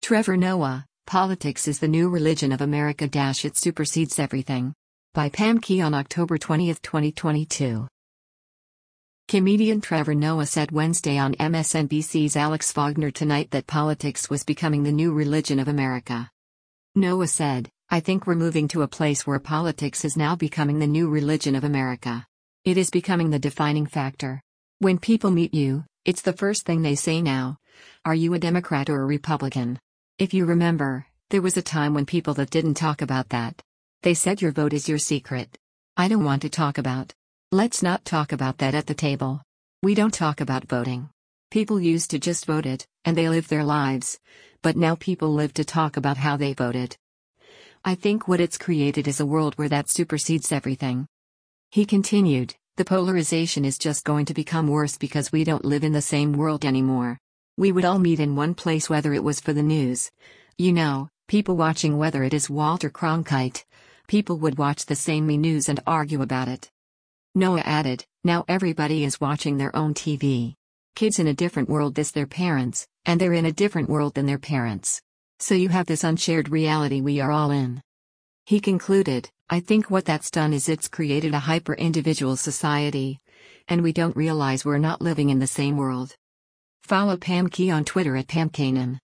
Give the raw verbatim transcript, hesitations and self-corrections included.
Trevor Noah, Politics is the New Religion of America. It supersedes everything. By Pam Key on October twentieth, twenty twenty-two. Comedian Trevor Noah said Wednesday on M S N B C's Alex Wagner Tonight that politics was becoming the new religion of America. Noah said, "I think we're moving to a place where politics is now becoming the new religion of America. It is becoming the defining factor. When people meet you, it's the first thing they say now. Are you a Democrat or a Republican? If you remember, there was a time when people that didn't talk about that. They said your vote is your secret. I don't want to talk about. Let's not talk about that at the table. We don't talk about voting. People used to just vote it, and they lived their lives, but now people live to talk about how they voted. I think what it's created is a world where that supersedes everything." He continued, "The polarization is just going to become worse because we don't live in the same world anymore. We would all meet in one place whether it was for the news. You know, people watching whether it is Walter Cronkite. People would watch the same news and argue about it." Noah added, "Now everybody is watching their own T V. Kids in a different world as their parents, and they're in a different world than their parents. So you have this unshared reality we are all in." He concluded, "I think what that's done is it's created a hyper-individual society, and we don't realize we're not living in the same world." Follow Pam Key on Twitter at Pam Kanan.